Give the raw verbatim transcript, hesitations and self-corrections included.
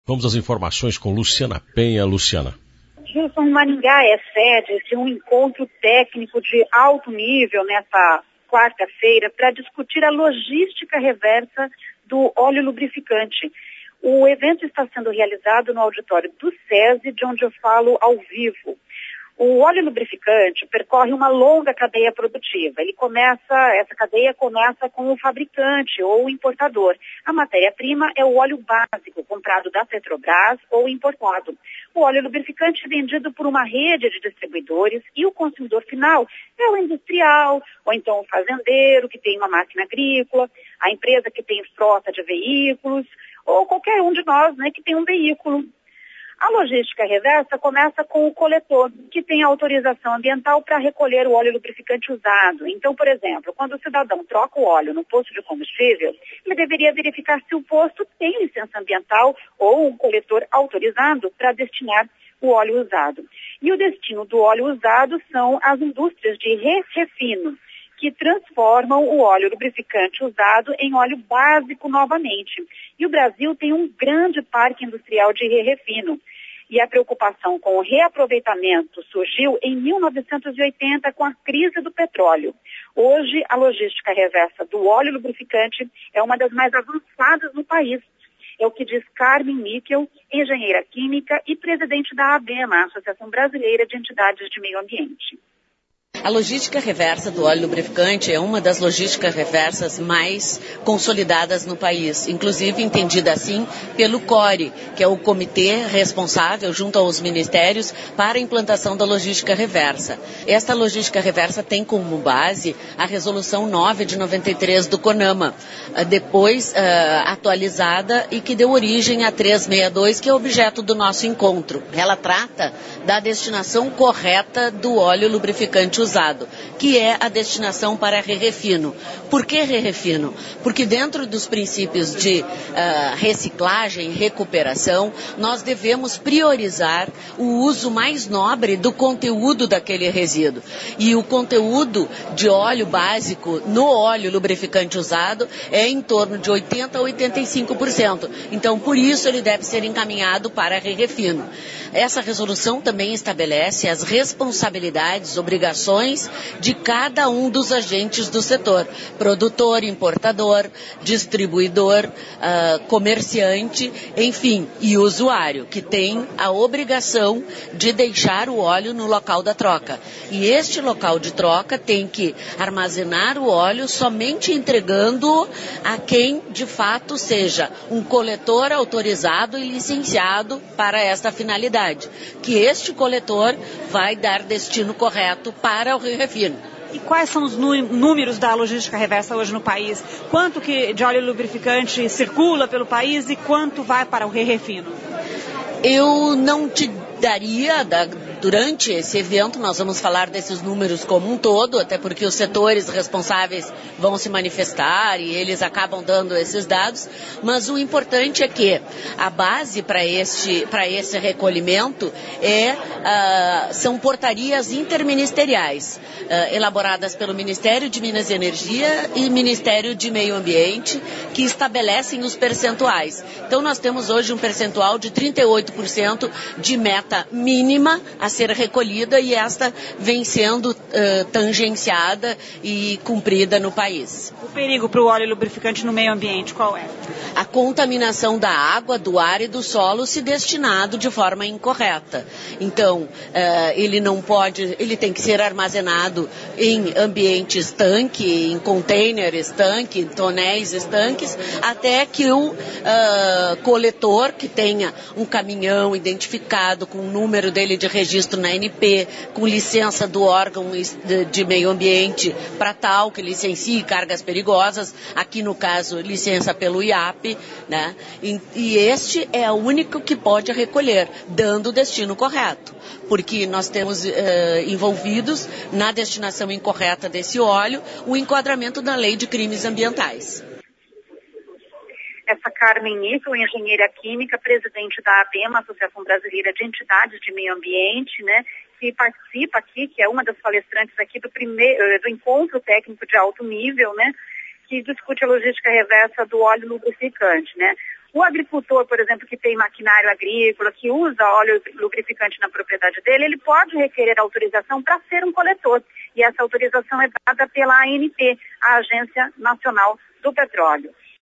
Vamos às informações com Luciana Penha. Luciana. Gilson, Maringá é sede de um encontro técnico de alto nível nesta quarta-feira para discutir a logística reversa do óleo lubrificante. O evento está sendo realizado no auditório do SESI, de onde eu falo ao vivo. O óleo lubrificante percorre uma longa cadeia produtiva. Ele começa, essa cadeia começa com o fabricante ou o importador. A matéria-prima é o óleo básico, comprado da Petrobras ou importado. O óleo lubrificante é vendido por uma rede de distribuidores e o consumidor final é o industrial, ou então o fazendeiro que tem uma máquina agrícola, a empresa que tem frota de veículos, ou qualquer um de nós, né, que tem um veículo. A logística reversa começa com o coletor, que tem autorização ambiental para recolher o óleo lubrificante usado. Então, por exemplo, quando o cidadão troca o óleo no posto de combustível, ele deveria verificar se o posto tem licença ambiental ou um coletor autorizado para destinar o óleo usado. E o destino do óleo usado são as indústrias de refino, que transformam o óleo lubrificante usado em óleo básico novamente. E o Brasil tem um grande parque industrial de refino. E a preocupação com o reaproveitamento surgiu em mil novecentos e oitenta com a crise do petróleo. Hoje, a logística reversa do óleo lubrificante é uma das mais avançadas no país. É o que diz Carmen Níquel, engenheira química e presidente da ABEMA, Associação Brasileira de Entidades de Meio Ambiente. A logística reversa do óleo lubrificante é uma das logísticas reversas mais consolidadas no país, inclusive entendida assim pelo CORE, que é o comitê responsável junto aos ministérios para a implantação da logística reversa. Esta logística reversa tem como base a resolução nove de noventa e três do CONAMA, depois uh, atualizada e que deu origem a trezentos e sessenta e dois, que é objeto do nosso encontro. Ela trata da destinação correta do óleo lubrificante usado, que é a destinação para re-refino. Por que re-refino? Porque dentro dos princípios de uh, reciclagem e recuperação, nós devemos priorizar o uso mais nobre do conteúdo daquele resíduo. E o conteúdo de óleo básico no óleo lubrificante usado é em torno de oitenta a oitenta e cinco por cento. Então, por isso, ele deve ser encaminhado para re-refino. Essa resolução também estabelece as responsabilidades, obrigações de cada um dos agentes do setor: produtor, importador, distribuidor, uh, comerciante, enfim, e usuário, que tem a obrigação de deixar o óleo no local da troca. E este local de troca tem que armazenar o óleo somente entregando a quem, de fato, seja um coletor autorizado e licenciado para esta finalidade, que este coletor vai dar destino correto para o re-refino. E quais são os números da logística reversa hoje no país? Quanto que de óleo lubrificante circula pelo país e quanto vai para o re-refino? Eu não te daria, da, durante esse evento, nós vamos falar desses números como um todo, até porque os setores responsáveis vão se manifestar e eles acabam dando esses dados, mas o importante é que a base para este, para esse recolhimento é, uh, são portarias interministeriais, uh, elaboradas pelo Ministério de Minas e Energia e Ministério de Meio Ambiente, que estabelecem os percentuais. Então nós temos hoje um percentual de trinta e oito por cento de meta mínima a ser recolhida, e esta vem sendo uh, tangenciada e cumprida no país. O perigo para o óleo lubrificante no meio ambiente qual é? A contaminação da água, do ar e do solo se destinado de forma incorreta. Então, uh, ele não pode, ele tem que ser armazenado em ambientes estanque, em containers estanque, em tonéis estanques, até que o uh, coletor, que tenha um caminhão identificado com o número dele de registro na A N P, com licença do órgão de meio ambiente para tal, que licencie cargas perigosas, aqui no caso licença pelo I A P, né? E, e este é o único que pode recolher, dando o destino correto, porque nós temos eh, envolvidos na destinação incorreta desse óleo o enquadramento da Lei de Crimes Ambientais. Essa Carmen Níquel, engenheira química, presidente da ABEMA, Associação Brasileira de Entidades de Meio Ambiente, né, que participa aqui, que é uma das palestrantes aqui do, primeiro, do encontro técnico de alto nível, né, que discute a logística reversa do óleo lubrificante, né. O agricultor, por exemplo, que tem maquinário agrícola, que usa óleo lubrificante na propriedade dele, ele pode requerer autorização para ser um coletor. E essa autorização é dada pela A N P, a Agência Nacional do Petróleo.